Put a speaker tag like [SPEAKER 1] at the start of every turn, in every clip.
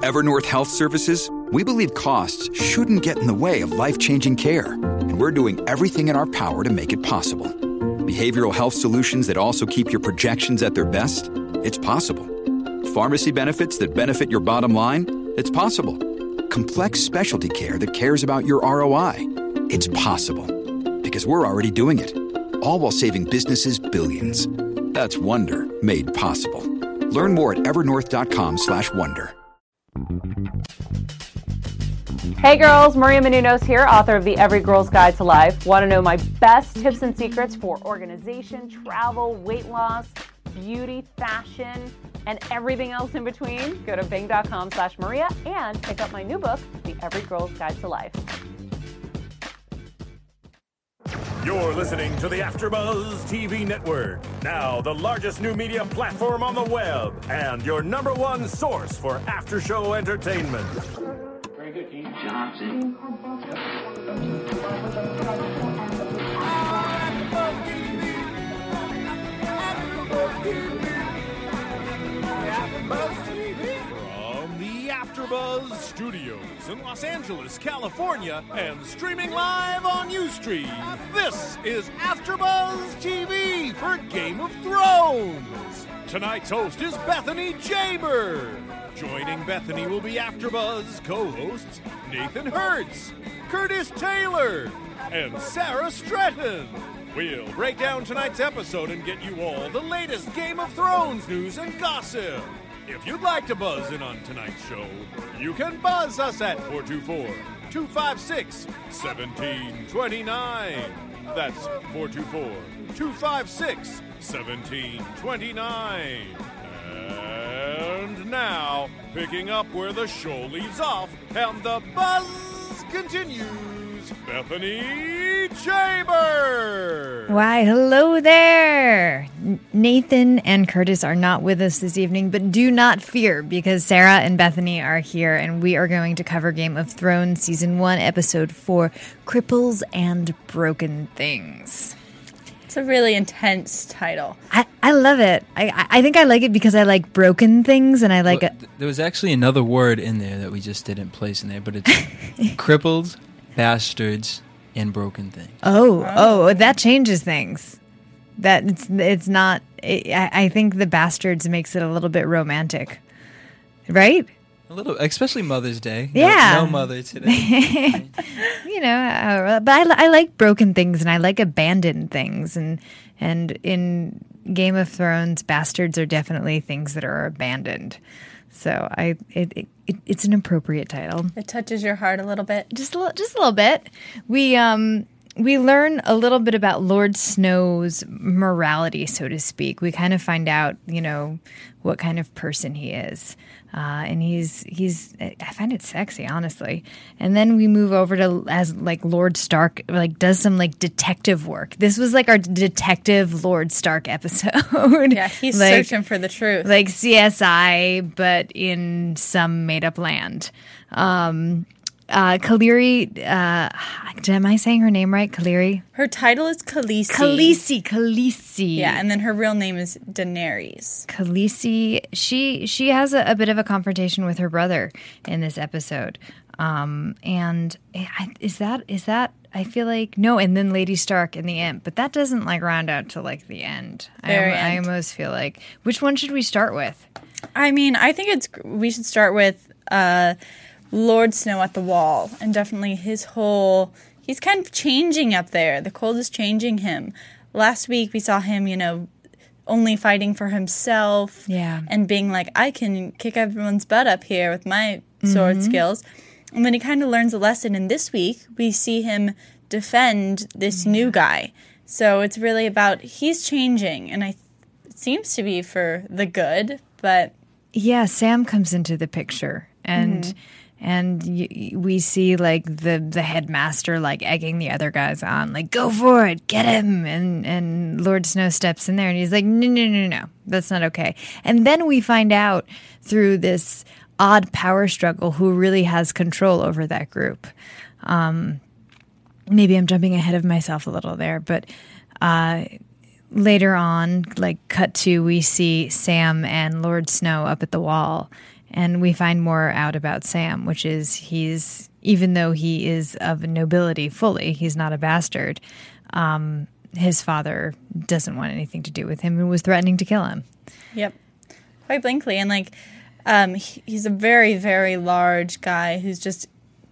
[SPEAKER 1] At Evernorth Health Services, we believe costs shouldn't get in the way of life-changing care, and we're doing everything in our power to make it possible. Behavioral health solutions that also keep your projections at their best? It's possible. Pharmacy benefits that benefit your bottom line? It's possible. Complex specialty care that cares about your ROI? It's possible. Because we're already doing it. All while saving businesses billions. That's Wonder made possible. Learn more at evernorth.com/wonder.
[SPEAKER 2] Hey girls, Maria Menounos here, author of the Every Girl's Guide to Life. Want to know my best tips and secrets for organization, travel, weight loss, beauty, fashion, and everything else in between? Go to bing.com/Maria and pick up my new book, The Every Girl's Guide to Life.
[SPEAKER 3] You're listening to the AfterBuzz TV Network, now the largest new media platform on the web, and your number one source for after-show entertainment.
[SPEAKER 4] Very good, King Johnson.
[SPEAKER 3] From the AfterBuzz Studios in Los Angeles, California, and streaming live on Ustream, this is AfterBuzz TV for Game of Thrones. Tonight's host is Bethany Jaber. Joining Bethany will be AfterBuzz co-hosts Nathan Hertz, Curtis Taylor, and Sarah Stratton. We'll break down tonight's episode and get you all the latest Game of Thrones news and gossip. If you'd like to buzz in on tonight's show, you can buzz us at 424-256-1729. That's 424-256-1729. And now, picking up where the show leaves off and the buzz continues, Bethany Jaber.
[SPEAKER 5] Why, hello there. Nathan and Curtis are not with us this evening, but do not fear because Sarah and Bethany are here and we are going to cover Game of Thrones Season 1, Episode 4, Cripples and Broken Things.
[SPEAKER 6] It's a really intense title.
[SPEAKER 5] I love it. I think I like it because I like broken things and I like it.
[SPEAKER 7] There was actually another word in there that we just didn't place in there, but it's crippled, bastards, and broken things.
[SPEAKER 5] Oh, that changes things. That it's not. I think the bastards makes it a little bit romantic, right?
[SPEAKER 7] A little, especially Mother's Day.
[SPEAKER 5] Yeah,
[SPEAKER 7] no mother today.
[SPEAKER 5] But I like broken things and I like abandoned things, and in Game of Thrones, bastards are definitely things that are abandoned. So it's an appropriate title.
[SPEAKER 6] It touches your heart a little bit,
[SPEAKER 5] just a little bit. We learn a little bit about Lord Snow's morality, so to speak. We kind of find out, what kind of person he is. And he's I find it sexy, honestly. And then we move over to as Lord Stark does some detective work. This was our detective Lord Stark episode.
[SPEAKER 6] Yeah, he's searching for the truth.
[SPEAKER 5] Like CSI, but in some made up land. Kaliri, am I saying her name right? Kaliri?
[SPEAKER 6] Her title is Khaleesi.
[SPEAKER 5] Khaleesi.
[SPEAKER 6] Yeah, and then her real name is Daenerys.
[SPEAKER 5] Khaleesi, she has a bit of a confrontation with her brother in this episode. And is that I feel like no, and then Lady Stark in the end, but that doesn't round out to the end. I almost feel like, which one should we start with?
[SPEAKER 6] I mean, I think we should start with Lord Snow at the Wall, and definitely he's kind of changing up there. The cold is changing him. Last week we saw him, only fighting for himself, and being like, I can kick everyone's butt up here with my sword skills. And then he kind of learns a lesson, and this week we see him defend this new guy. So it's really about he's changing, and it seems to be for the good, but...
[SPEAKER 5] Yeah, Sam comes into the picture, and... And we see the headmaster egging the other guys on, go for it, get him. And Lord Snow steps in there and he's like, no, that's not okay. And then we find out through this odd power struggle who really has control over that group. Maybe I'm jumping ahead of myself a little there, but later on, cut to, we see Sam and Lord Snow up at the wall. And we find more out about Sam, which is even though he is of nobility fully, he's not a bastard. His father doesn't want anything to do with him and was threatening to kill him.
[SPEAKER 6] Yep. Quite blankly. And he's a very, very large guy who's just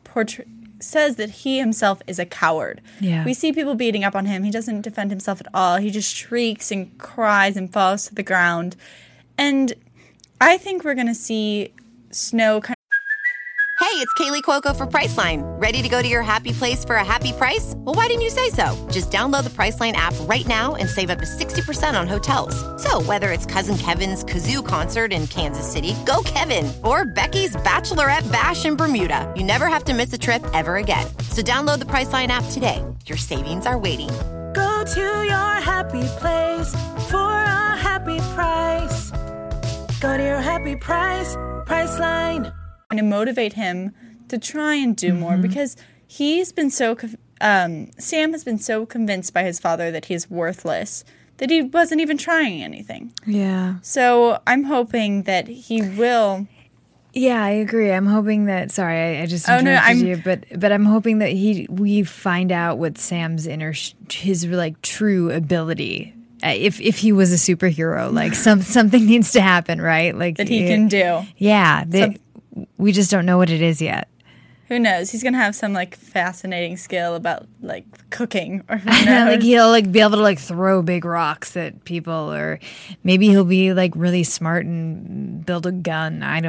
[SPEAKER 6] says that he himself is a coward.
[SPEAKER 5] Yeah.
[SPEAKER 6] We see people beating up on him. He doesn't defend himself at all. He just shrieks and cries and falls to the ground. And I think we're going to see Snow kind
[SPEAKER 8] Hey, it's Kaylee Cuoco for Priceline. Ready to go to your happy place for a happy price? Well, why didn't you say so? Just download the Priceline app right now and save up to 60% on hotels. So whether it's Cousin Kevin's Kazoo Concert in Kansas City, go Kevin, or Becky's Bachelorette Bash in Bermuda, you never have to miss a trip ever again. So download the Priceline app today. Your savings are waiting.
[SPEAKER 9] Go to your happy place for a happy price. Go to your happy price, Priceline.
[SPEAKER 6] to motivate him to try and do more because he's been so Sam has been so convinced by his father that he's worthless that he wasn't even trying anything.
[SPEAKER 5] Yeah.
[SPEAKER 6] So I'm hoping that he will.
[SPEAKER 5] Yeah, I agree. I'm hoping that. Sorry, I just interrupted you, but I'm hoping that we find out what Sam's his like true ability. If he was a superhero, like something needs to happen, right? Like
[SPEAKER 6] that he can do.
[SPEAKER 5] Yeah. We just don't know what it is yet.
[SPEAKER 6] Who knows? He's gonna have some like fascinating skill about like cooking, or who knows?
[SPEAKER 5] Like he'll like be able to like throw big rocks at people, or maybe he'll be like really smart and build a gun. I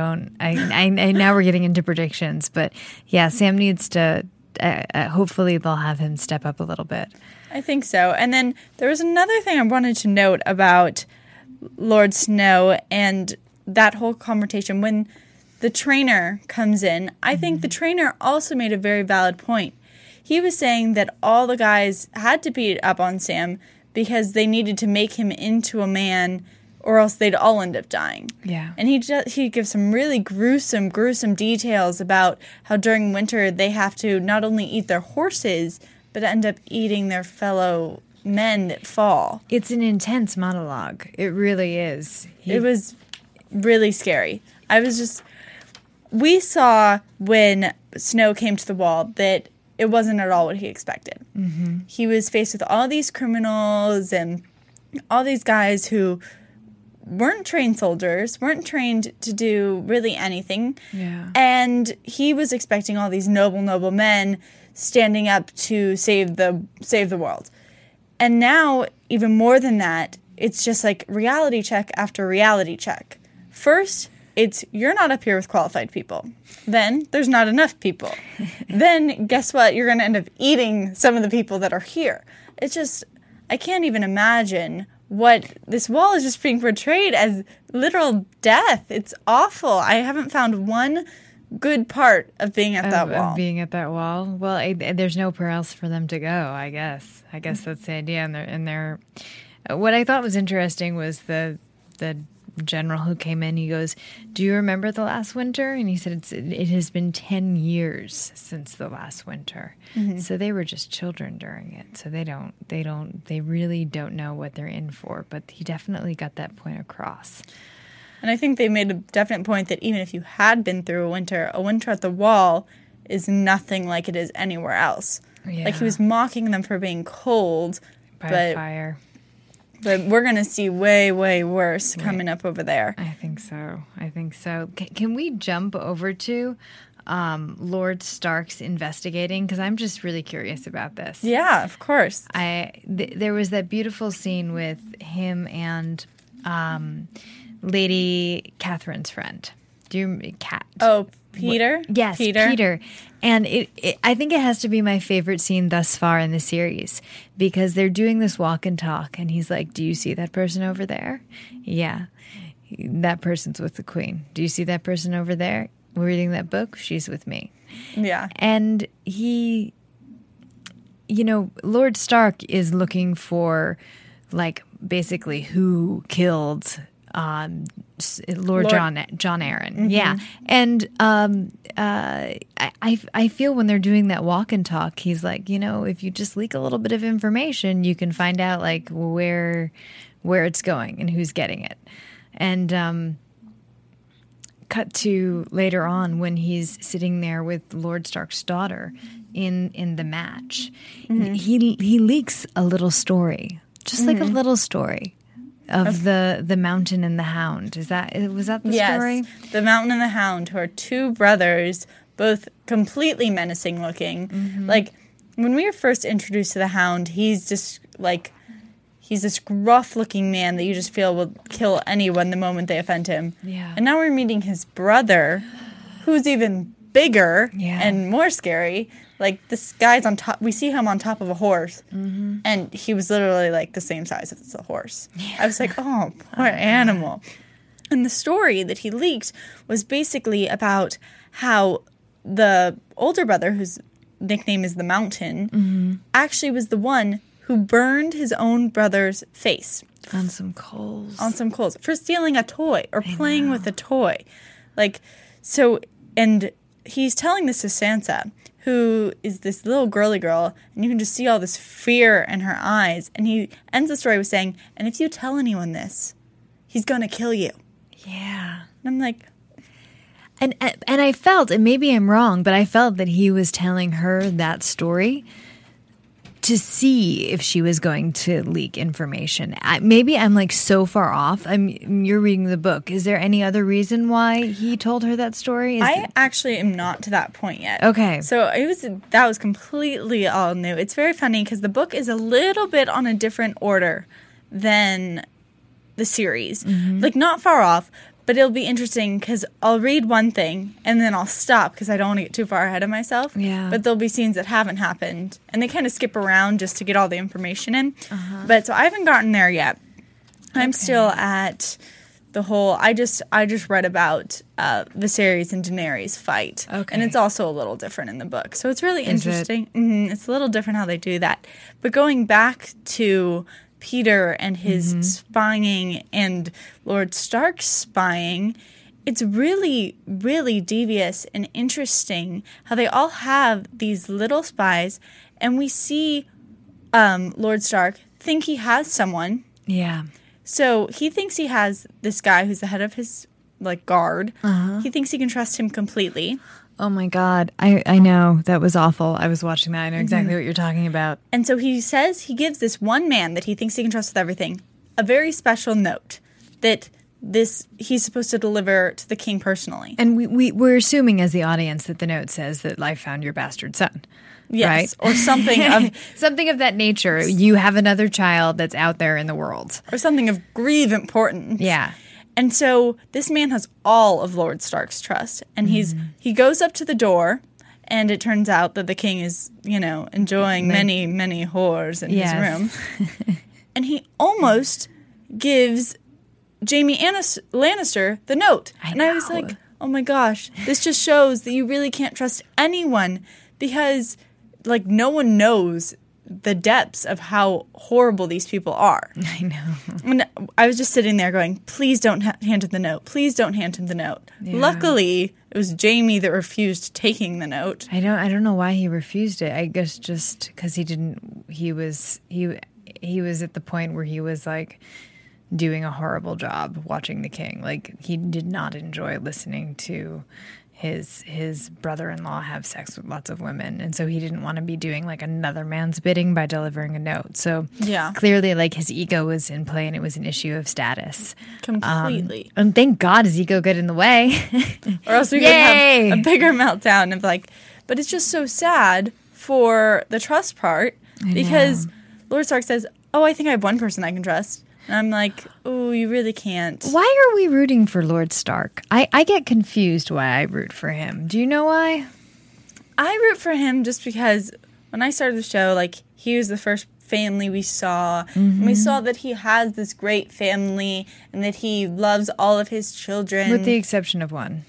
[SPEAKER 5] now we're getting into predictions, but yeah, Sam needs to. Hopefully, they'll have him step up a little bit.
[SPEAKER 6] I think so. And then there was another thing I wanted to note about Lord Snow and that whole conversation when the trainer comes in. I think the trainer also made a very valid point. He was saying that all the guys had to beat up on Sam because they needed to make him into a man or else they'd all end up dying.
[SPEAKER 5] Yeah.
[SPEAKER 6] And he gives some really gruesome details about how during winter they have to not only eat their horses, but end up eating their fellow men that fall.
[SPEAKER 5] It's an intense monologue. It really is.
[SPEAKER 6] It was really scary. We saw when Snow came to the wall that it wasn't at all what he expected. Mm-hmm. He was faced with all these criminals and all these guys who weren't trained soldiers, weren't trained to do really anything.
[SPEAKER 5] Yeah.
[SPEAKER 6] And he was expecting all these noble men standing up to save the world. And now, even more than that, it's just like reality check after reality check. First, it's you're not up here with qualified people. Then there's not enough people. Then guess what? You're going to end up eating some of the people that are here. It's just, I can't even imagine what this wall is just being portrayed as literal death. It's awful. I haven't found one good part of being at that wall.
[SPEAKER 5] Of being at that wall. Well, there's nowhere else for them to go, I guess. I guess that's the idea. And they're what I thought was interesting was the general who came in. He goes, "Do you remember the last winter?" And he said, "It has been 10 years since the last winter." Mm-hmm. So they were just children during it. So they really don't know what they're in for. But he definitely got that point across.
[SPEAKER 6] And I think they made a definite point that even if you had been through a winter at the wall is nothing like it is anywhere else.
[SPEAKER 5] Yeah.
[SPEAKER 6] Like he was mocking them for being cold
[SPEAKER 5] by fire.
[SPEAKER 6] But we're going to see way, way worse coming up over there.
[SPEAKER 5] I think so. Can we jump over to Lord Stark's investigating? Because I'm just really curious about this.
[SPEAKER 6] Yeah, of course.
[SPEAKER 5] There was that beautiful scene with him and Lady Catherine's friend. Do you Cat?
[SPEAKER 6] Oh, Peter?
[SPEAKER 5] Yes, Peter. And I think it has to be my favorite scene thus far in the series because they're doing this walk and talk, and he's like, "Do you see that person over there? Yeah, that person's with the Queen. Do you see that person over there? We're reading that book. She's with me."
[SPEAKER 6] Yeah.
[SPEAKER 5] And he, Lord Stark is looking for, like, basically who killed Lord John Arryn. Mm-hmm. Yeah. And I feel when they're doing that walk and talk, he's like, if you just leak a little bit of information, you can find out like where it's going and who's getting it. And cut to later on when he's sitting there with Lord Stark's daughter in the match.
[SPEAKER 6] Mm-hmm.
[SPEAKER 5] He leaks a little story, just like a little story of the Mountain and the Hound. Was that the story?
[SPEAKER 6] The Mountain and the Hound, who are two brothers, both completely menacing looking.
[SPEAKER 5] Mm-hmm.
[SPEAKER 6] Like, when we were first introduced to the Hound, he's just like, he's this gruff-looking man that you just feel will kill anyone the moment they offend him.
[SPEAKER 5] Yeah.
[SPEAKER 6] And now we're meeting his brother, who's even bigger and more scary. Like, this guy's on top. We see him on top of a horse, and he was literally, like, the same size as a horse. Yeah. I was like, oh, poor animal. And the story that he leaked was basically about how the older brother, whose nickname is the Mountain, actually was the one who burned his own brother's face.
[SPEAKER 5] On some coals.
[SPEAKER 6] For stealing a toy or playing with a toy. Like, so, and he's telling this to Sansa, who is this little girly girl, and you can just see all this fear in her eyes. And he ends the story with saying, and if you tell anyone this, he's going to kill you.
[SPEAKER 5] Yeah.
[SPEAKER 6] And I'm like...
[SPEAKER 5] And I felt, and maybe I'm wrong, but I felt that he was telling her that story to see if she was going to leak information. Maybe I'm like so far off. You're reading the book. Is there any other reason why he told her that story?
[SPEAKER 6] I actually am not to that point yet.
[SPEAKER 5] Okay.
[SPEAKER 6] So that was completely all new. It's very funny because the book is a little bit on a different order than the series. Like, not far off, but it'll be interesting because I'll read one thing and then I'll stop because I don't want to get too far ahead of myself.
[SPEAKER 5] Yeah.
[SPEAKER 6] But there'll be scenes that haven't happened, and they kind of skip around just to get all the information in. But so I haven't gotten there yet. I'm still at the whole. I just read about Viserys and Daenerys fight, and it's also a little different in the book. So it's really interesting. It's a little different how they do that. But going back to Peter and his spying and Lord Stark's spying, it's really, really devious and interesting how they all have these little spies, and we see Lord Stark think he has someone.
[SPEAKER 5] Yeah.
[SPEAKER 6] So he thinks he has this guy who's the head of his, like, guard. He thinks he can trust him completely.
[SPEAKER 5] Oh, my God. I know. That was awful. I was watching that. I know exactly what you're talking about.
[SPEAKER 6] And so he says he gives this one man that he thinks he can trust with everything a very special note that he's supposed to deliver to the king personally.
[SPEAKER 5] And we're assuming as the audience that the note says that I found your bastard son.
[SPEAKER 6] Yes,
[SPEAKER 5] right?
[SPEAKER 6] Or something of...
[SPEAKER 5] something of that nature. You have another child that's out there in the world.
[SPEAKER 6] Or something of grave importance.
[SPEAKER 5] Yeah.
[SPEAKER 6] And so this man has all of Lord Stark's trust. And he goes up to the door, and it turns out that the king is, enjoying many, many whores in his room. And he almost gives Jaime Lannister the note. And I was like, oh my gosh, this just shows that you really can't trust anyone because, like, no one knows the depths of how horrible these people are.
[SPEAKER 5] I know.
[SPEAKER 6] And I was just sitting there going, please don't hand him the note. Please don't hand him the note. Yeah. Luckily, it was Jaime that refused taking the note.
[SPEAKER 5] I don't know why he refused it. I guess just because he was at the point where he was like doing a horrible job watching the king. Like, he did not enjoy listening to his brother-in-law have sex with lots of women, and so he didn't want to be doing like another man's bidding by delivering a note. So clearly, like, his ego was in play, and it was an issue of status.
[SPEAKER 6] Completely.
[SPEAKER 5] And thank God his ego got in the way,
[SPEAKER 6] or else we would have a bigger meltdown of like. But it's just so sad for the trust part because Lord Stark says, "Oh, I think I have one person I can trust." And I'm like, oh, you really can't.
[SPEAKER 5] Why are we rooting for Lord Stark? I get confused why I root for him. Do you know why?
[SPEAKER 6] I root for him just because when I started the show, like, he was the first family we saw. And we saw that he has this great family and that he loves all of his children.
[SPEAKER 5] With the exception of one.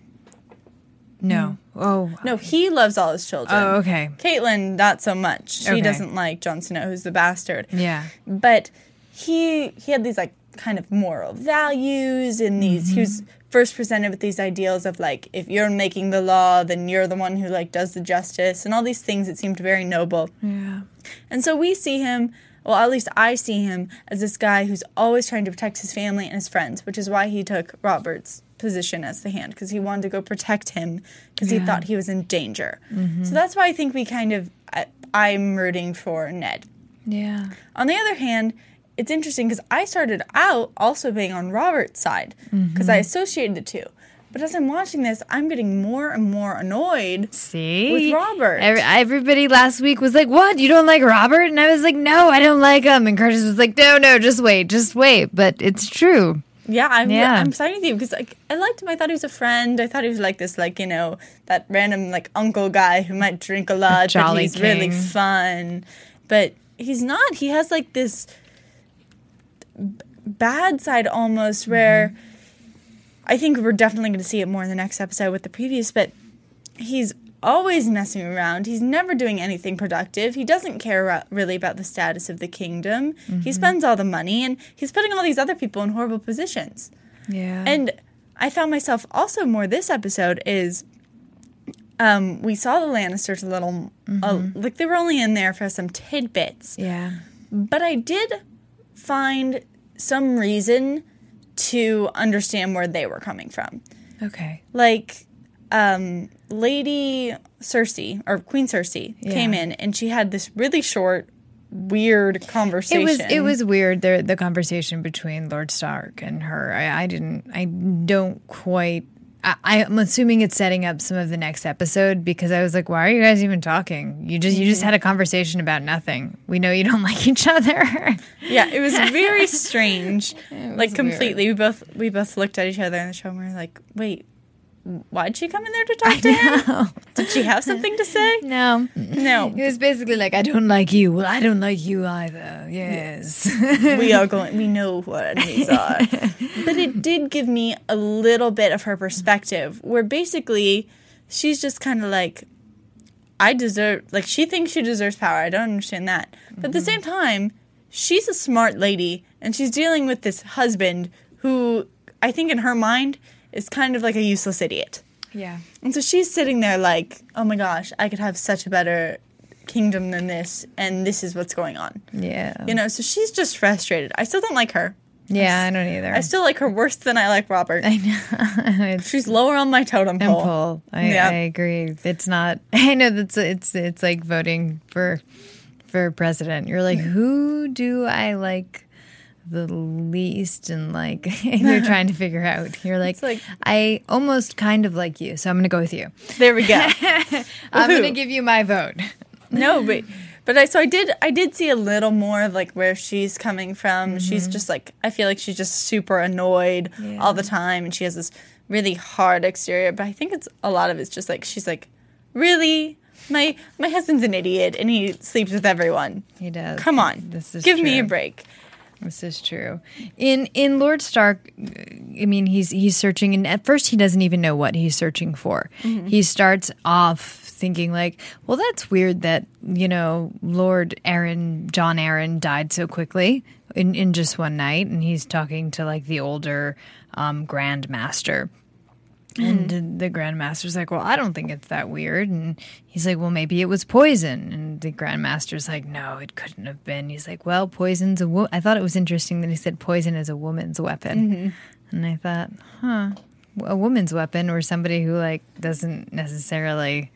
[SPEAKER 5] No. Oh.
[SPEAKER 6] No, he loves all his children.
[SPEAKER 5] Oh, okay.
[SPEAKER 6] Caitlyn, not so much. She doesn't like Jon Snow, who's the bastard.
[SPEAKER 5] Yeah.
[SPEAKER 6] But he had these, like, kind of moral values and these, he was first presented with these ideals of, like, if you're making the law, then you're the one who, like, does the justice and all these things that seemed very noble.
[SPEAKER 5] Yeah.
[SPEAKER 6] And so we see him, well, at least I see him as this guy who's always trying to protect his family and his friends, which is why he took Robert's position as the Hand because he wanted to go protect him because he thought he was in danger. So that's why I think I'm rooting for Ned.
[SPEAKER 5] Yeah.
[SPEAKER 6] On the other hand, it's interesting because I started out also being on Robert's side because I associated the two. But as I'm watching this, I'm getting more and more annoyed with Robert.
[SPEAKER 5] Everybody last week was like, what? You don't like Robert? And I was like, no, I don't like him. And Curtis was like, no, just wait. But it's true.
[SPEAKER 6] Yeah, I'm siding with you because I liked him. I thought he was a friend. I thought he was like this, that random uncle guy who might drink a lot, but he's really fun. But he's not. He has this bad side almost where I think we're definitely going to see it more in the next episode with the previews, but he's always messing around. He's never doing anything productive. He doesn't care really about the status of the kingdom. He spends all the money, and he's putting all these other people in horrible positions.
[SPEAKER 5] Yeah.
[SPEAKER 6] And I found myself also more this episode is we saw the Lannisters a little, they were only in there for some tidbits.
[SPEAKER 5] Yeah.
[SPEAKER 6] But I did find some reason to understand where they were coming from.
[SPEAKER 5] Okay.
[SPEAKER 6] Lady Cersei, or Queen Cersei, came in, and she had this really short, weird conversation.
[SPEAKER 5] It was weird, the conversation between Lord Stark and her. I'm assuming it's setting up some of the next episode because I was like, why are you guys even talking? You just had a conversation about nothing. We know you don't like each other.
[SPEAKER 6] Yeah, it was very strange. Completely.
[SPEAKER 5] Weird.
[SPEAKER 6] We both looked at each other in the show and we were like, wait, why'd she come in there to talk to him? Did she have something to say?
[SPEAKER 5] No.
[SPEAKER 6] It
[SPEAKER 5] was basically I don't like you. Well, I don't like you either. Yes.
[SPEAKER 6] We know what our enemies are. But it did give me a little bit of her perspective where basically she's just kind of she thinks she deserves power. I don't understand that. But at the same time, she's a smart lady and she's dealing with this husband who I think in her mind is kind of like a useless idiot.
[SPEAKER 5] Yeah.
[SPEAKER 6] And so she's sitting there oh my gosh, I could have such a better kingdom than this, and this is what's going on.
[SPEAKER 5] Yeah.
[SPEAKER 6] So she's just frustrated. I still don't like her.
[SPEAKER 5] Yeah, I don't either.
[SPEAKER 6] I still like her worse than I like Robert.
[SPEAKER 5] I know.
[SPEAKER 6] She's lower on my totem pole.
[SPEAKER 5] I agree. It's not. I know it's like voting for president. You're like, who do I like the least? And you're trying to figure out. You're like, I almost kind of like you, so I'm going to go with you.
[SPEAKER 6] There we go.
[SPEAKER 5] I'm going to give you my vote.
[SPEAKER 6] No, but I did see a little more of where she's coming from. She's just I feel like she's just super annoyed all the time, and she has this really hard exterior. But I think a lot of it's just she's really, my husband's an idiot and he sleeps with everyone.
[SPEAKER 5] He does.
[SPEAKER 6] Come on, give me a break.
[SPEAKER 5] This is true. In Lord Stark, I mean, he's searching, and at first he doesn't even know what he's searching for. He starts off thinking well, that's weird that, Lord John Arryn died so quickly in just one night, and he's talking to the older Grand Master. And the Grand Master's well, I don't think it's that weird. And he's well, maybe it was poison. And the Grand Master's no, it couldn't have been. He's well, poison's I thought it was interesting that he said poison is a woman's weapon. And I thought, a woman's weapon, or somebody who doesn't necessarily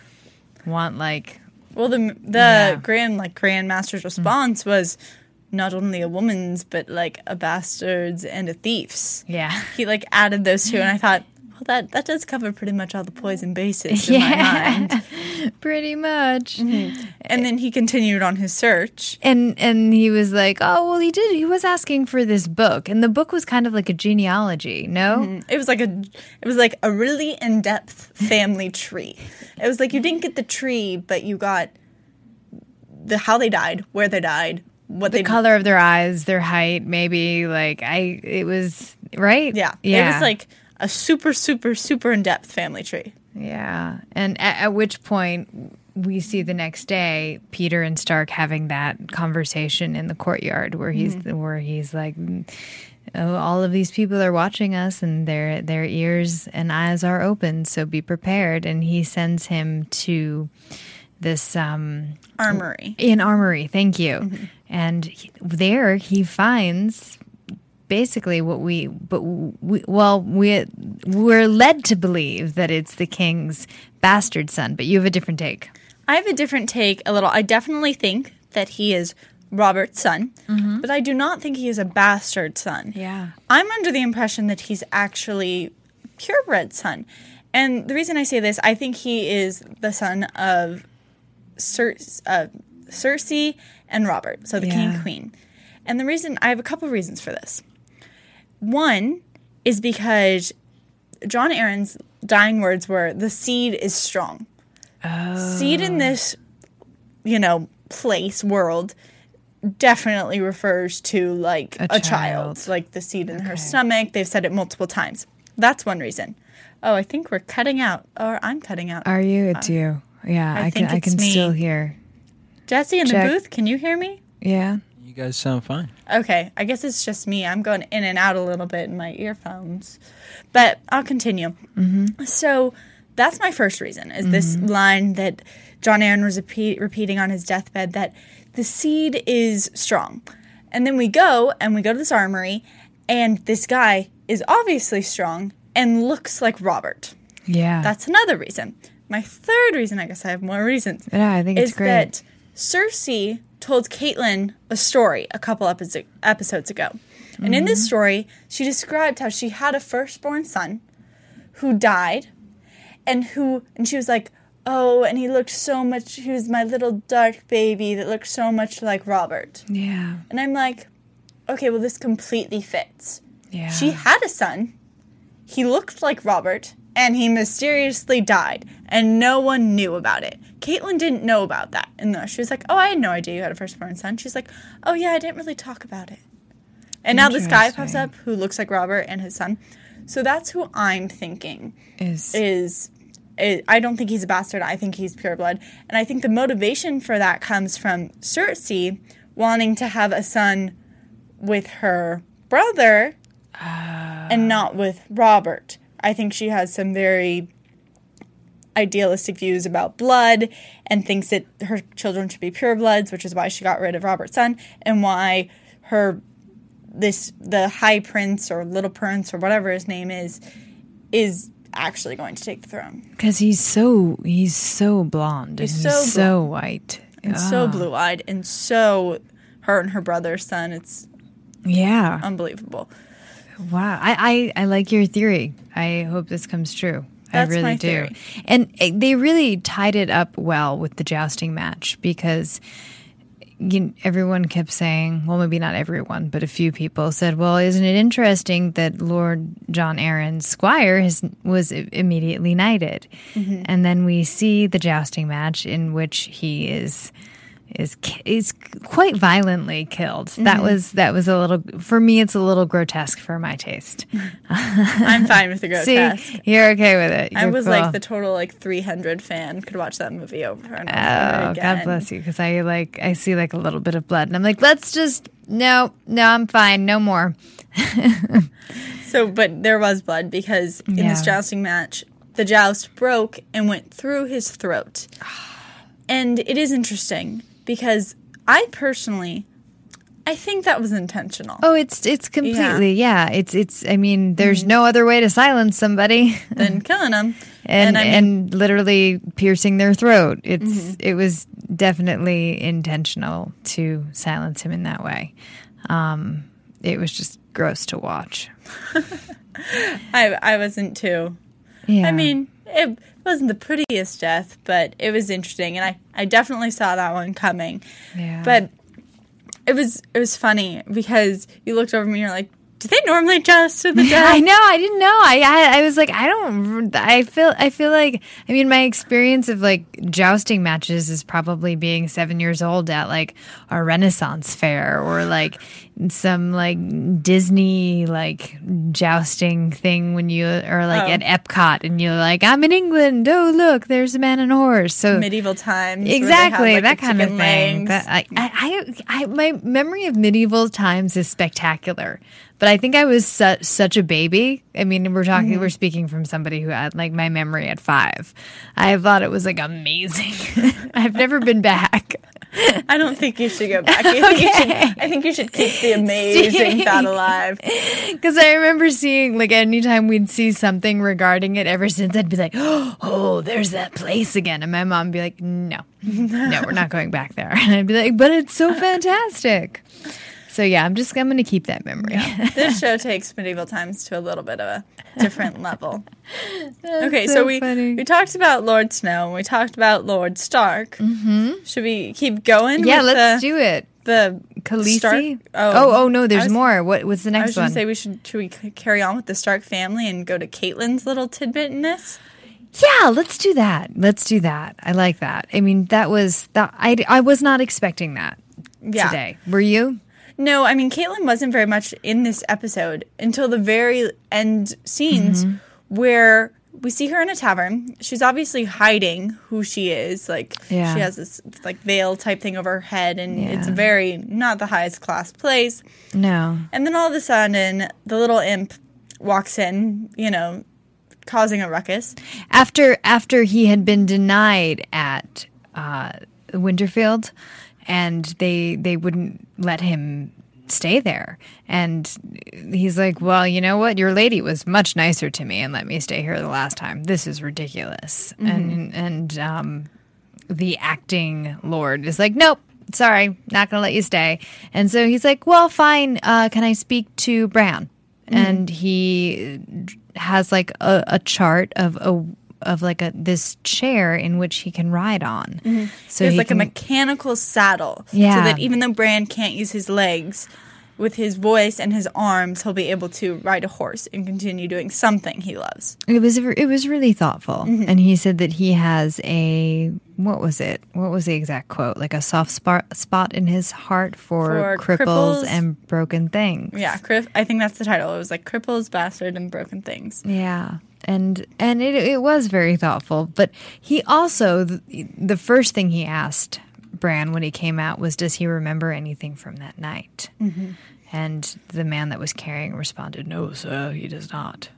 [SPEAKER 5] want
[SPEAKER 6] Well, the Grand Master's response was not only a woman's, but a bastard's and a thief's.
[SPEAKER 5] Yeah.
[SPEAKER 6] He added those two, and I thought, well, that does cover pretty much all the poison bases in my mind.
[SPEAKER 5] Pretty much.
[SPEAKER 6] And then he continued on his search.
[SPEAKER 5] And he was oh, well, he was asking for this book. And the book was kind of like a genealogy, no?
[SPEAKER 6] It was a really in-depth family tree. It was you didn't get the tree, but you got how they died, where they died,
[SPEAKER 5] the color of their eyes, their height, maybe it was right.
[SPEAKER 6] Yeah. It was a super, super, super in-depth family tree.
[SPEAKER 5] Yeah. And at which point we see the next day Peter and Stark having that conversation in the courtyard where he's oh, all of these people are watching us, and their ears and eyes are open, so be prepared. And he sends him to this
[SPEAKER 6] armory.
[SPEAKER 5] Thank you. And there he finds basically what we're led to believe that it's the king's bastard son, but you have a different take.
[SPEAKER 6] I have a different take a little. I definitely think that he is Robert's son, but I do not think he is a bastard son.
[SPEAKER 5] Yeah.
[SPEAKER 6] I'm under the impression that he's actually purebred son. And the reason I say this, I think he is the son of Cersei and Robert, so the king and queen. And the reason, I have a couple of reasons for this. One is because Jon Arryn's dying words were, the seed is strong. Seed in this, world definitely refers to like a child, like the seed in her stomach. They've said it multiple times. That's one reason. Oh, I think we're cutting out, or I'm cutting out.
[SPEAKER 5] Are you? It's you. Yeah, I can still hear.
[SPEAKER 6] Jesse in the booth, can you hear me?
[SPEAKER 5] Yeah.
[SPEAKER 7] You guys sound fine.
[SPEAKER 6] Okay, I guess it's just me. I'm going in and out a little bit in my earphones. But I'll continue. So that's my first reason, is this line that Jon Arryn was repeating on his deathbed, that the seed is strong. And then we go to this armory, and this guy is obviously strong and looks like Robert.
[SPEAKER 5] Yeah.
[SPEAKER 6] That's another reason. My third reason, I guess I have more reasons.
[SPEAKER 5] Yeah, I think it's great.
[SPEAKER 6] That Cersei told Caitlyn a story a couple episodes ago. And in this story, she described how she had a firstborn son who died, and she was like, oh, and he looked so much, he was my little dark baby that looked so much like Robert.
[SPEAKER 5] Yeah.
[SPEAKER 6] And I'm like, okay, well, this completely fits.
[SPEAKER 5] Yeah.
[SPEAKER 6] She had a son, he looked like Robert, and he mysteriously died, and no one knew about it. Caitlyn didn't know about that. And she was like, oh, I had no idea you had a firstborn son. She's like, oh, yeah, I didn't really talk about it. And now this guy pops up who looks like Robert and his son. So that's who I'm thinking is I don't think he's a bastard. I think he's pureblood. And I think the motivation for that comes from Cersei wanting to have a son with her brother and not with Robert. I think she has some very idealistic views about blood and thinks that her children should be purebloods, which is why she got rid of Robert's son, and why the High Prince or Little Prince or whatever his name is actually going to take the throne.
[SPEAKER 5] Because he's so blonde. He's so white.
[SPEAKER 6] And so blue-eyed, and so her and her brother's son. It's unbelievable.
[SPEAKER 5] Wow. I like your theory. I hope this comes true.
[SPEAKER 6] That's
[SPEAKER 5] I really
[SPEAKER 6] my
[SPEAKER 5] do.
[SPEAKER 6] theory.
[SPEAKER 5] And they really tied it up well with the jousting match, because everyone kept saying, well, maybe not everyone, but a few people said, well, isn't it interesting that Lord Jon Arryn's squire was immediately knighted? And then we see the jousting match in which he is quite violently killed. That was a little, for me, it's a little grotesque for my taste.
[SPEAKER 6] I'm fine with the grotesque.
[SPEAKER 5] See, you're okay with it.
[SPEAKER 6] I was cool. Like the total 300 fan, could watch that movie over and over again.
[SPEAKER 5] God bless you, because I see like a little bit of blood, and I'm like, let's just no, I'm fine, no more.
[SPEAKER 6] But there was blood, because in this jousting match, the joust broke and went through his throat. And it is interesting, because I think that was intentional.
[SPEAKER 5] Oh, it's completely, It's I mean, there's no other way to silence somebody
[SPEAKER 6] than killing them.
[SPEAKER 5] And literally piercing their throat. It was definitely intentional to silence him in that way. It was just gross to watch.
[SPEAKER 6] I wasn't too.
[SPEAKER 5] Yeah.
[SPEAKER 6] I mean, it wasn't the prettiest death, but it was interesting, and I definitely saw that one coming. Yeah. But it was funny, because you looked over me and you're like, do they normally joust to the death?
[SPEAKER 5] I know. I didn't know. I was like, I feel like, I mean, my experience of like jousting matches is probably being 7 years old at like a Renaissance fair, or like some like Disney like jousting thing when you are like at Epcot and you're like, I'm in England. Oh, look, there's a man and a horse. So
[SPEAKER 6] medieval times.
[SPEAKER 5] Exactly.
[SPEAKER 6] Have, like,
[SPEAKER 5] that kind of thing. My memory of medieval times is spectacular. But I think I was such a baby I mean, we're speaking from somebody who had like my memory at 5. I thought it was like amazing. I've never been back.
[SPEAKER 6] I don't think you should go back. I think you should keep the amazing thought alive.
[SPEAKER 5] Because I remember seeing, like, anytime we'd see something regarding it ever since, I'd be like, oh, there's that place again. And my mom would be like, no, we're not going back there. And I'd be like, but it's so fantastic. So, yeah, I'm going to keep that memory.
[SPEAKER 6] Yeah. This show takes medieval times to a little bit of a different level. Okay,
[SPEAKER 5] so
[SPEAKER 6] we
[SPEAKER 5] funny.
[SPEAKER 6] talked about Lord Snow and we talked about Lord Stark. Mm-hmm. Should we keep going?
[SPEAKER 5] Yeah, let's do it.
[SPEAKER 6] The
[SPEAKER 5] Khaleesi?
[SPEAKER 6] Stark?
[SPEAKER 5] Oh, no, there's more. What's the next one?
[SPEAKER 6] I was going to say, should we carry on with the Stark family and go to Caitlyn's little tidbit in this?
[SPEAKER 5] Yeah, let's do that. I like that. I mean, I was not expecting that today. Were you?
[SPEAKER 6] No, I mean, Caitlyn wasn't very much in this episode until the very end scenes where we see her in a tavern. She's obviously hiding who she is. Like, she has this like veil type thing over her head, and it's very not the highest class place.
[SPEAKER 5] No.
[SPEAKER 6] And then all of a sudden, the little imp walks in, causing a ruckus.
[SPEAKER 5] After he had been denied at Winterfield, and they wouldn't let him stay there. And he's like, well, you know what? Your lady was much nicer to me and let me stay here the last time. This is ridiculous. Mm-hmm. And the acting lord is like, nope, sorry, not going to let you stay. And so he's like, well, fine. Can I speak to Bran? Mm-hmm. And he has like a chart of this chair in which he can ride on. Mm-hmm.
[SPEAKER 6] So it's like a mechanical saddle. Yeah. So that even though Bran can't use his legs, with his voice and his arms, he'll be able to ride a horse and continue doing something he loves.
[SPEAKER 5] It was really thoughtful. Mm-hmm. And he said that he has what was it? What was the exact quote? Like a soft spot in his heart for cripples and broken things.
[SPEAKER 6] Yeah, I think that's the title. It was like Cripples, Bastard, and Broken Things.
[SPEAKER 5] Yeah. And it was very thoughtful. But he also, the first thing he asked Bran when he came out was, does he remember anything from that night? Mm-hmm. And the man that was carrying responded, no, sir, he does not.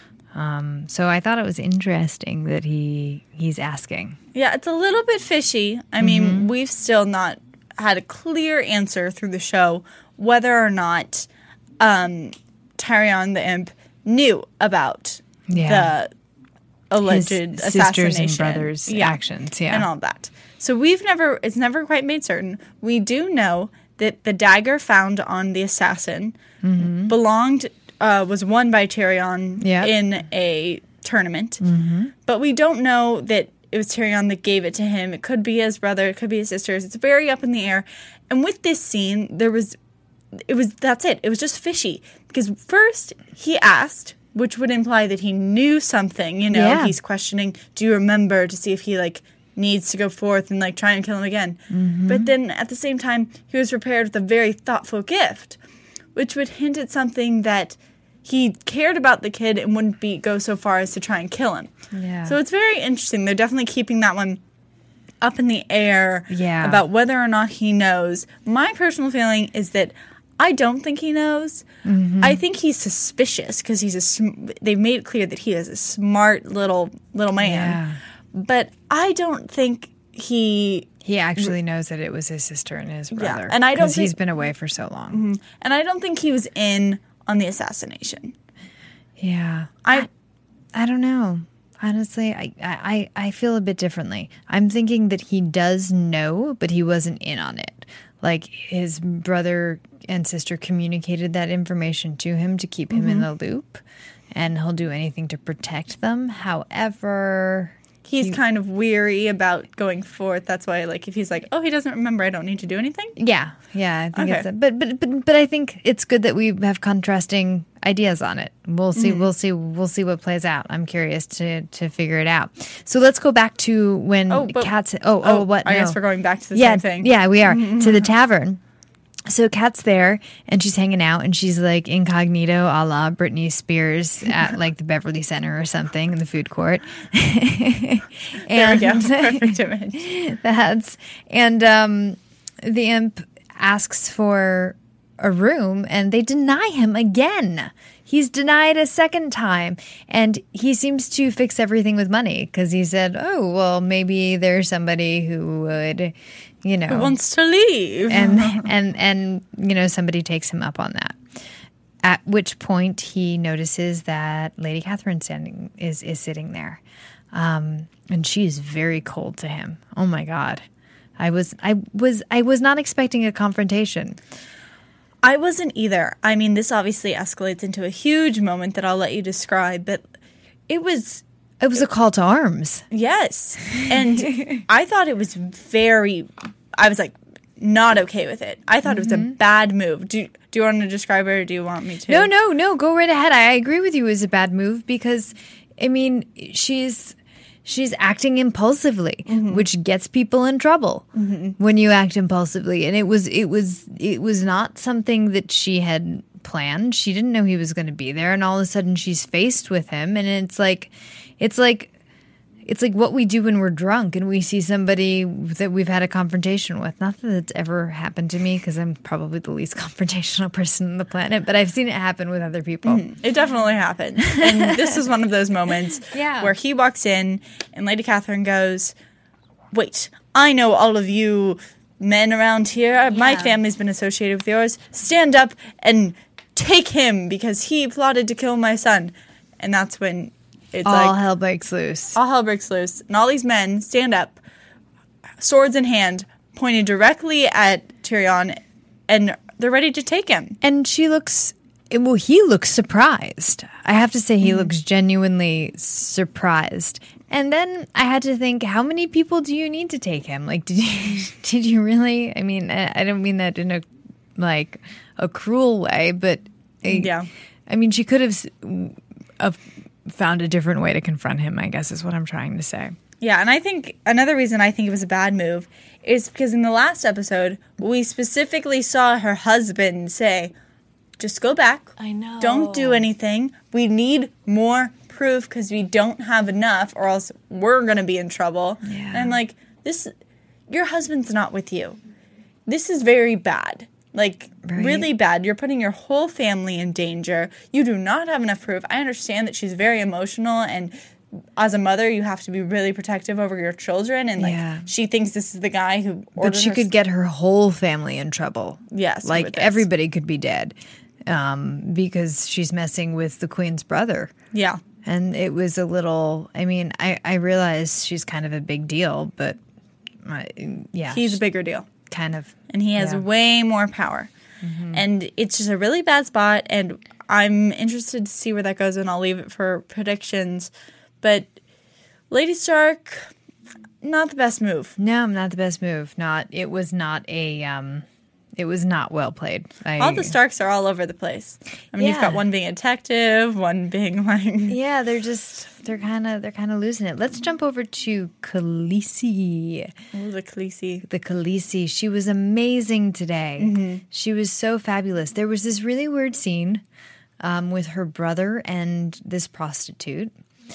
[SPEAKER 5] So I thought it was interesting that he's asking. Yeah,
[SPEAKER 6] it's a little bit fishy. I mean, we've still not had a clear answer through the show whether or not Tyrion the Imp knew about the alleged
[SPEAKER 5] his
[SPEAKER 6] assassination.
[SPEAKER 5] Sisters and brothers' actions,
[SPEAKER 6] and all that. So it's never quite made certain. We do know that the dagger found on the assassin was won by Tyrion in a tournament. Mm-hmm. But we don't know that it was Tyrion that gave it to him. It could be his brother. It could be his sisters. It's very up in the air. And with this scene, that's it. It was just fishy. Because first he asked, which would imply that he knew something. He's questioning, do you remember, to see if he needs to go forth and try and kill him again. Mm-hmm. But then at the same time, he was prepared with a very thoughtful gift, which would hint at something that he cared about the kid and wouldn't go so far as to try and kill him. Yeah. So it's very interesting. They're definitely keeping that one up in the air about whether or not he knows. My personal feeling is that I don't think he knows. Mm-hmm. I think he's suspicious because they've made it clear that he is a smart little man. Yeah. But I don't think he
[SPEAKER 5] actually knows that it was his sister and his brother.
[SPEAKER 6] Yeah, and I don't think
[SPEAKER 5] he's been away for so long.
[SPEAKER 6] Mm-hmm. And I don't think he was in on the assassination.
[SPEAKER 5] Yeah, I don't know. Honestly, I feel a bit differently. I'm thinking that he does know, but he wasn't in on it. Like his brother and sister communicated that information to him to keep him in the loop, and he'll do anything to protect them. However,
[SPEAKER 6] he's kind of weary about going forth. That's why, if he's like, oh, he doesn't remember, I don't need to do anything.
[SPEAKER 5] Yeah, I think it's but I think it's good that we have contrasting ideas on it. We'll see. Mm-hmm. We'll see what plays out. I'm curious to figure it out. So let's go back to when Kat's. What?
[SPEAKER 6] I guess we're going back to the same thing.
[SPEAKER 5] Yeah, we are to the tavern. So Kat's there, and she's hanging out, and she's incognito a la Britney Spears at the Beverly Center or something in the food court.
[SPEAKER 6] There we go. Perfect image.
[SPEAKER 5] The imp asks for a room and they deny him again. He's denied a second time, and he seems to fix everything with money because he said, oh, well, maybe there's somebody who would, you know.
[SPEAKER 6] Who wants to leave.
[SPEAKER 5] And you know, somebody takes him up on that. At which point he notices that Lady Catherine is sitting there. And she's very cold to him. Oh my God. I was not expecting a confrontation.
[SPEAKER 6] I wasn't either. I mean, this obviously escalates into a huge moment that I'll let you describe, but it was
[SPEAKER 5] a call to arms.
[SPEAKER 6] Yes. And I thought it was I was like, not okay with it. I thought it was a bad move. Do you want to describe it, or do you want me to?
[SPEAKER 5] No. Go right ahead. I agree with you. It was a bad move because, I mean, she's acting impulsively, which gets people in trouble when you act impulsively. And it was not something that she had planned. She didn't know he was going to be there, and all of a sudden she's faced with him, and it's like what we do when we're drunk and we see somebody that we've had a confrontation with. Not that it's ever happened to me because I'm probably the least confrontational person on the planet, but I've seen it happen with other people.
[SPEAKER 6] It definitely happened. And this was one of those moments where he walks in and Lady Catherine goes, wait, I know all of you men around here. My family's been associated with yours. Stand up and take him because he plotted to kill my son. And that's when it's
[SPEAKER 5] all hell breaks loose.
[SPEAKER 6] All hell breaks loose. And all these men stand up, swords in hand, pointed directly at Tyrion, and they're ready to take him.
[SPEAKER 5] And he looks surprised. I have to say he looks genuinely surprised. And then I had to think, how many people do you need to take him? Like, did you really? I mean, I don't mean that in a cruel way, but I mean, she could have found a different way to confront him, I guess is what I'm trying to say.
[SPEAKER 6] Yeah, and I think another reason I think it was a bad move is because in the last episode, we specifically saw her husband say, just go back.
[SPEAKER 5] I know.
[SPEAKER 6] Don't do anything. We need more proof because we don't have enough or else we're going to be in trouble. Yeah. And I'm like, your husband's not with you. This is very bad. Like, really bad. You're putting your whole family in danger. You do not have enough proof. I understand that she's very emotional, and as a mother, you have to be really protective over your children. And, she thinks this is the guy who ordered
[SPEAKER 5] But she could get her whole family in trouble.
[SPEAKER 6] Yes.
[SPEAKER 5] Like, everybody could be dead because she's messing with the queen's brother.
[SPEAKER 6] Yeah.
[SPEAKER 5] And it was a little, I mean, I realize she's kind of a big deal, but,
[SPEAKER 6] He's a bigger deal.
[SPEAKER 5] Kind of.
[SPEAKER 6] And he has way more power. And it's just a really bad spot, and I'm interested to see where that goes, and I'll leave it for predictions. But Lady Stark, not the best move.
[SPEAKER 5] No, not the best move. It was not well played.
[SPEAKER 6] All the Starks are all over the place. I mean, you've got one being a detective, one being like...
[SPEAKER 5] Yeah, they're kind of losing it. Let's jump over to Khaleesi.
[SPEAKER 6] Oh, the Khaleesi.
[SPEAKER 5] The Khaleesi. She was amazing today. She was so fabulous. There was this really weird scene with her brother and this prostitute.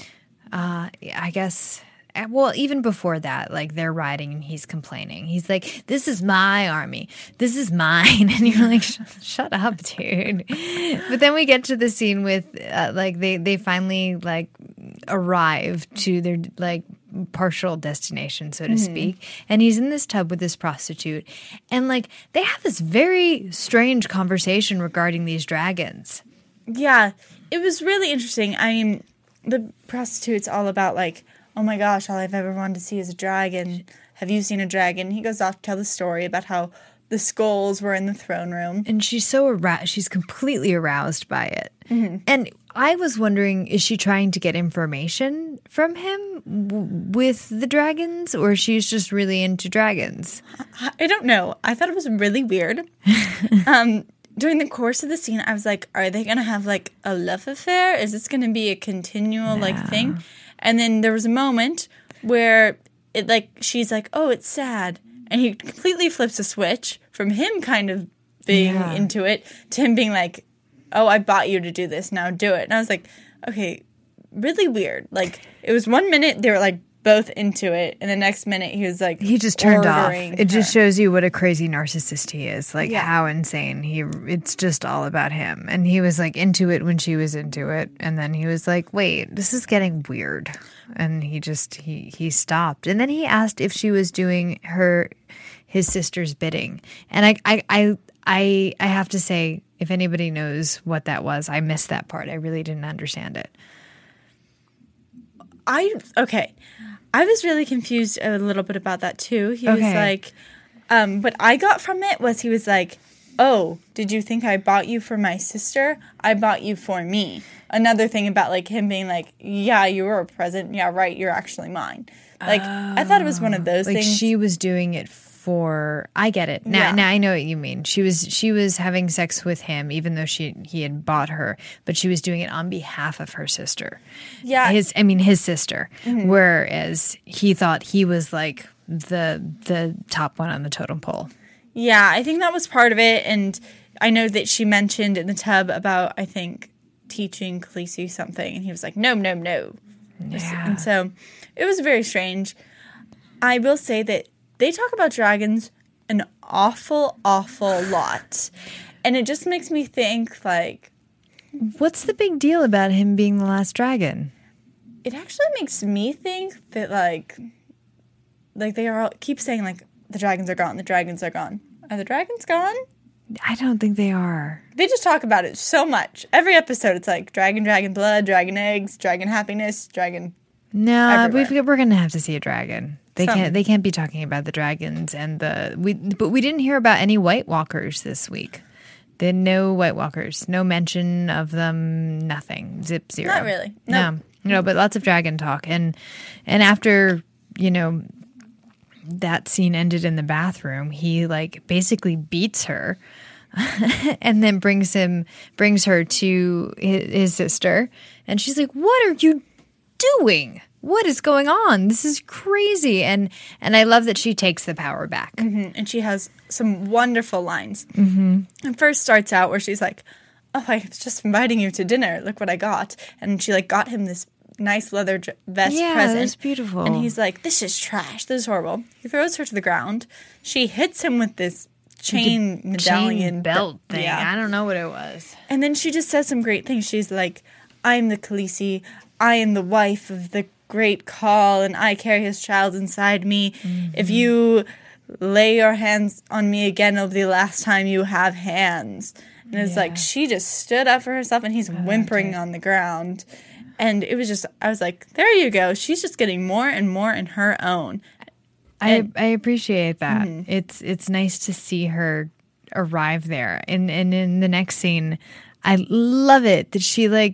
[SPEAKER 5] I guess... Well, even before that, like, they're riding and he's complaining. He's like, this is my army. This is mine. And you're like, shut up, dude. But then we get to the scene with, they finally, like, arrive to their, like, partial destination, so to speak. And he's in this tub with this prostitute. And, like, they have this very strange conversation regarding these dragons.
[SPEAKER 6] Yeah, it was really interesting. I mean, the prostitute's all about, like, oh my gosh, all I've ever wanted to see is a dragon. Have you seen a dragon? He goes off to tell the story about how the skulls were in the throne room.
[SPEAKER 5] And she's she's completely aroused by it. And I was wondering, is she trying to get information from him with the dragons, or she's just really into dragons?
[SPEAKER 6] I don't know. I thought it was really weird. During the course of the scene, I was like, are they going to have, like, a love affair? Is this going to be a continual, like, thing? And then there was a moment where she's like, oh, it's sad. And he completely flips a switch from him kind of being into it to him being like, oh, I bought you to do this. Now do it. And I was like, okay, really weird. Like, it was 1 minute they were, like, both into it, and the next minute he was like,
[SPEAKER 5] he just turned off. It just
[SPEAKER 6] her.
[SPEAKER 5] shows you what a crazy narcissist he is, like how insane it's just all about him. And he was like into it when she was into it, and then he was like, wait, this is getting weird, and he stopped. And then he asked if she was doing his sister's bidding, and I have to say, if anybody knows what that was, I missed that part. I really didn't understand it.
[SPEAKER 6] I was really confused a little bit about that too. He was like, what I got from it was he was like, oh, did you think I bought you for my sister? I bought you for me. Another thing about like him being like, yeah, you were a present. Yeah, right. You're actually mine. Like, I thought it was one of those
[SPEAKER 5] like
[SPEAKER 6] things.
[SPEAKER 5] She was doing it I get it. Now I know what you mean. She was having sex with him even though he had bought her, but she was doing it on behalf of her sister.
[SPEAKER 6] Yeah.
[SPEAKER 5] His sister. Mm-hmm. Whereas he thought he was like the top one on the totem pole.
[SPEAKER 6] Yeah, I think that was part of it. And I know that she mentioned in the tub about, I think, teaching Khaleesi something, and he was like, no. Yeah. And so it was very strange. I will say that they talk about dragons an awful lot. And it just makes me think, like...
[SPEAKER 5] What's the big deal about him being the last dragon?
[SPEAKER 6] It actually makes me think that, like they all keep saying, like, the dragons are gone, the dragons are gone. Are the dragons gone?
[SPEAKER 5] I don't think they are.
[SPEAKER 6] They just talk about it so much. Every episode, it's like, dragon blood, dragon eggs, dragon happiness, dragon...
[SPEAKER 5] No, we're going to have to see a dragon. They can't be talking about the dragons but we didn't hear about any White Walkers this week. There no White Walkers, no mention of them, nothing, zero.
[SPEAKER 6] Not really.
[SPEAKER 5] No, but lots of dragon talk. And after, that scene ended in the bathroom, he like basically beats her and then brings her to his sister, and she's like, "What are you doing? What is going on? This is crazy." And I love that she takes the power back.
[SPEAKER 6] Mm-hmm. And she has some wonderful lines. Mm-hmm. It first starts out where she's like, oh, I was just inviting you to dinner. Look what I got. And she like got him this nice leather vest present.
[SPEAKER 5] Yeah, it was beautiful.
[SPEAKER 6] And he's like, this is trash. This is horrible. He throws her to the ground. She hits him with this chain medallion
[SPEAKER 5] belt thing.
[SPEAKER 6] Yeah.
[SPEAKER 5] I don't know what it was.
[SPEAKER 6] And then she just says some great things. She's like, I'm the Khaleesi. I am the wife of the great Khal, and I carry his child inside me. Mm-hmm. If you lay your hands on me again, it'll be the last time you have hands. And it's like, she just stood up for herself, and he's whimpering on the ground. And it was just, I was like, there you go. She's just getting more and more in her own.
[SPEAKER 5] I appreciate that. Mm-hmm. It's nice to see her arrive there. And in the next scene, I love it that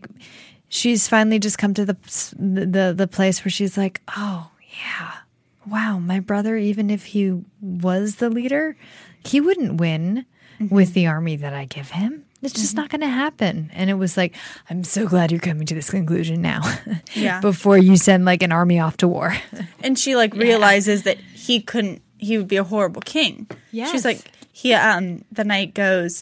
[SPEAKER 5] she's finally just come to the place where she's like, oh, yeah, wow, my brother, even if he was the leader, he wouldn't win with the army that I give him. It's just not going to happen. And it was like, I'm so glad you're coming to this conclusion now.
[SPEAKER 6] Yeah.
[SPEAKER 5] Before you send like an army off to war.
[SPEAKER 6] And she like realizes that he would be a horrible king.
[SPEAKER 5] Yes.
[SPEAKER 6] She's like, the knight goes,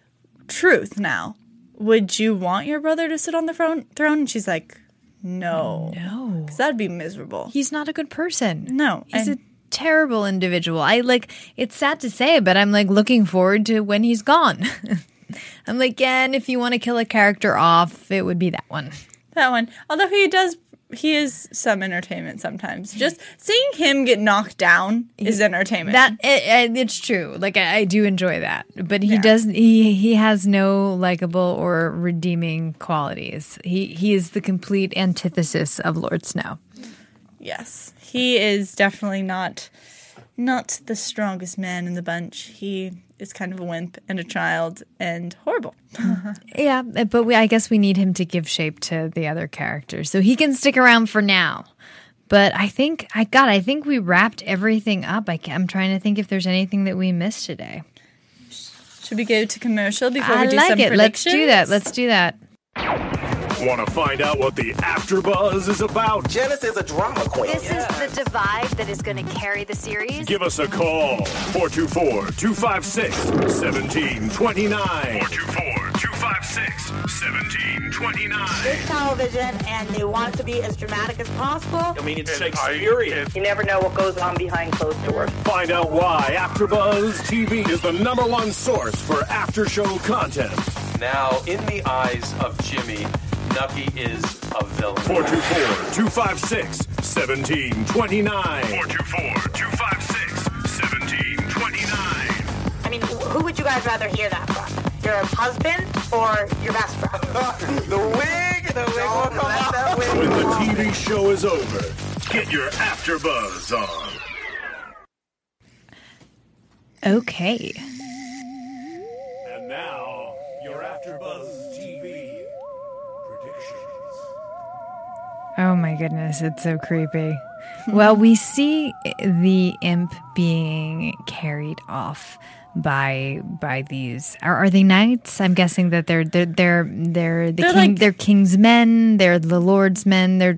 [SPEAKER 6] truth now. Would you want your brother to sit on the throne? And she's like, no. No. Because that'd be miserable.
[SPEAKER 5] He's not a good person.
[SPEAKER 6] No.
[SPEAKER 5] He's a terrible individual. It's sad to say, but I'm like looking forward to when he's gone. I'm like, yeah, and if you want to kill a character off, it would be that one.
[SPEAKER 6] That one. Although he is some entertainment sometimes. Just seeing him get knocked down is entertainment.
[SPEAKER 5] It's true. Like I do enjoy that, but he has no likable or redeeming qualities. He is the complete antithesis of Lord Snow.
[SPEAKER 6] Yes, he is definitely not the strongest man in the bunch. He is kind of a wimp and a child and horrible.
[SPEAKER 5] Yeah, but I guess we need him to give shape to the other characters, so he can stick around for now. But I think we wrapped everything up. I'm trying to think if there's anything that we missed today.
[SPEAKER 6] Should we go to commercial before we do some predictions?
[SPEAKER 5] Let's do that.
[SPEAKER 3] Want to find out what the AfterBuzz is about?
[SPEAKER 10] Janice is a drama queen.
[SPEAKER 11] This is the divide that is going to carry the series.
[SPEAKER 3] Give us a call. 424-256-1729. 424-256-1729. 1729.
[SPEAKER 10] It's television, and they want it to be as dramatic as possible.
[SPEAKER 3] I mean, it's Shakespearean.
[SPEAKER 10] You never know what goes on behind closed doors.
[SPEAKER 3] Find out why AfterBuzz TV is the #1 source for after-show content.
[SPEAKER 12] Now, in the eyes of Jimmy, Nucky is a villain.
[SPEAKER 3] 424-256-1729. 424-256-1729.
[SPEAKER 10] I mean, who would you guys rather hear that from? Your husband or your best friend?
[SPEAKER 12] The wig will come out.
[SPEAKER 3] When the TV show is over, get your AfterBuzz on.
[SPEAKER 5] Okay.
[SPEAKER 3] And now, your AfterBuzz TV predictions.
[SPEAKER 5] Oh my goodness, it's so creepy. Well, we see the imp being carried off by these are they knights? I'm guessing that they're they're king's men, they're the Lord's men, they're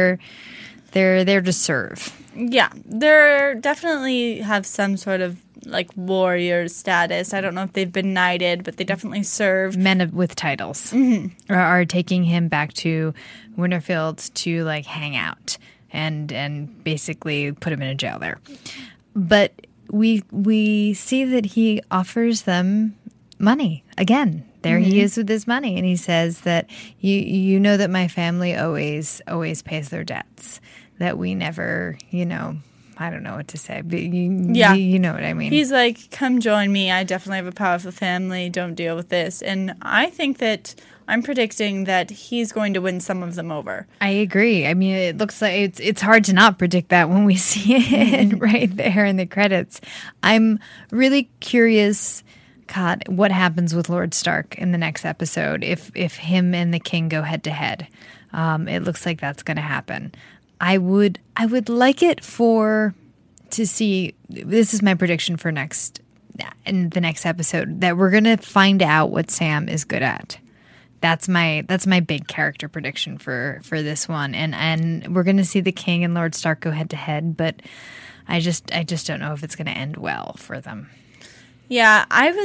[SPEAKER 5] there to serve.
[SPEAKER 6] Yeah, they're definitely have some sort of like warrior status. I don't know if they've been knighted, but they definitely serve.
[SPEAKER 5] Men with titles are taking him back to Winterfield to like hang out and basically put him in a jail there. But we see that he offers them money again. There he is with his money, and he says that you know that my family always pays their debts. That we never, I don't know what to say, but you know what I mean.
[SPEAKER 6] He's like, come join me. I definitely have a powerful family. Don't deal with this. And I think that I'm predicting that he's going to win some of them over.
[SPEAKER 5] I agree. I mean, it looks like it's hard to not predict that when we see it right there in the credits. I'm really curious, God, what happens with Lord Stark in the next episode if him and the king go head to head. It looks like that's going to happen. I would like it to see. This is my prediction for in the next episode, that we're gonna find out what Sam is good at. That's my big character prediction for this one, and we're gonna see the King and Lord Stark go head to head. But I just don't know if it's gonna end well for them.
[SPEAKER 6] Yeah,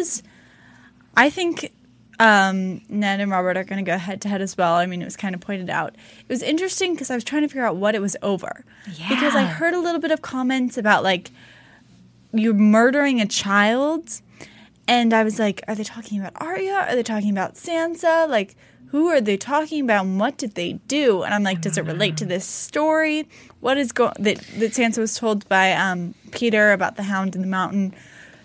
[SPEAKER 6] I think. Ned and Robert are going to go head to head as well. I mean, it was kind of pointed out. It was interesting because I was trying to figure out what it was over. Yeah. Because I heard a little bit of comments about, like, you're murdering a child. And I was like, are they talking about Arya? Are they talking about Sansa? Like, who are they talking about and what did they do? And I'm like, does it relate to this story? What is that Sansa was told by Peter about the Hound in the Mountain?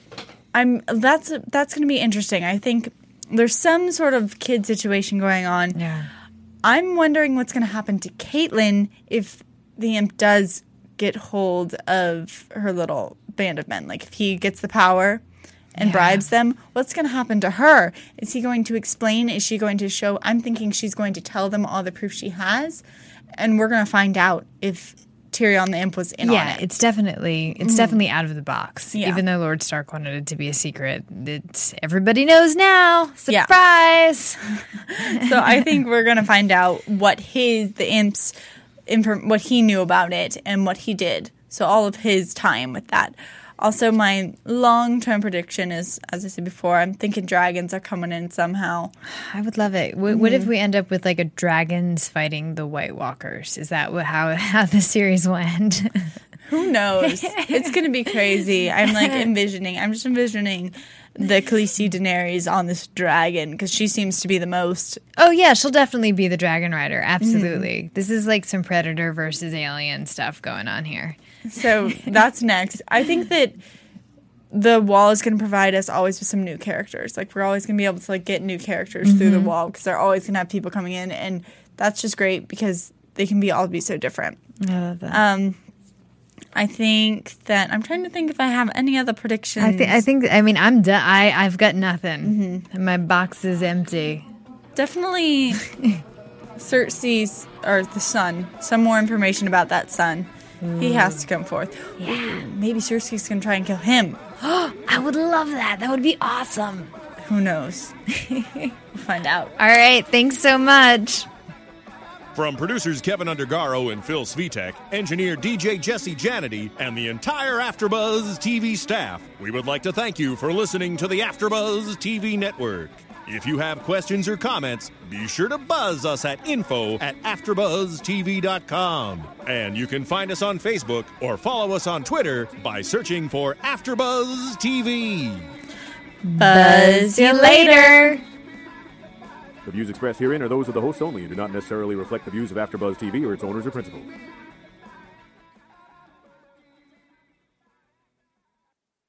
[SPEAKER 6] That's going to be interesting. I think there's some sort of kid situation going on.
[SPEAKER 5] Yeah.
[SPEAKER 6] I'm wondering what's going to happen to Caitlyn if the imp does get hold of her little band of men. Like, if he gets the power and bribes them, what's going to happen to her? Is he going to explain? Is she going to show? I'm thinking she's going to tell them all the proof she has, and we're going to find out if Tyrion the imp was in on it.
[SPEAKER 5] Yeah, it's definitely out of the box. Yeah. Even though Lord Stark wanted it to be a secret, everybody knows now. Surprise!
[SPEAKER 6] Yeah. So I think we're gonna find out what what he knew about it and what he did. So all of his time with that. Also, my long-term prediction is, as I said before, I'm thinking dragons are coming in somehow.
[SPEAKER 5] I would love it. What if we end up with, like, a dragons fighting the White Walkers? Is that how the series will end?
[SPEAKER 6] Who knows? It's going to be crazy. I'm just envisioning the Khaleesi Daenerys on this dragon, because she seems to be the most...
[SPEAKER 5] Oh, yeah, she'll definitely be the dragon rider. Absolutely. Mm-hmm. This is like some Predator versus Alien stuff going on here.
[SPEAKER 6] So that's next. I think that the wall is going to provide us always with some new characters. Like, we're always going to be able to, like, get new characters through the wall, because they're always going to have people coming in, and that's just great because they can all be so different.
[SPEAKER 5] I love that.
[SPEAKER 6] I think that I'm trying to think if I have any other predictions.
[SPEAKER 5] I mean, I'm done. I've got nothing. And my box is empty.
[SPEAKER 6] Definitely Cersei's, or the son. Some more information about that son. He has to come forth. Yeah. Ooh, maybe Cersei's going to try and kill him.
[SPEAKER 5] I would love that. That would be awesome.
[SPEAKER 6] Who knows? We'll find out.
[SPEAKER 5] All right. Thanks so much.
[SPEAKER 3] From producers Kevin Undergaro and Phil Svitek, engineer DJ Jesse Janity, and the entire AfterBuzz TV staff, we would like to thank you for listening to the AfterBuzz TV network. If you have questions or comments, be sure to buzz us at info@AfterBuzzTV.com. And you can find us on Facebook or follow us on Twitter by searching for AfterBuzz TV.
[SPEAKER 6] Buzz you later.
[SPEAKER 13] The views expressed herein are those of the hosts only and do not necessarily reflect the views of AfterBuzz TV or its owners or principals.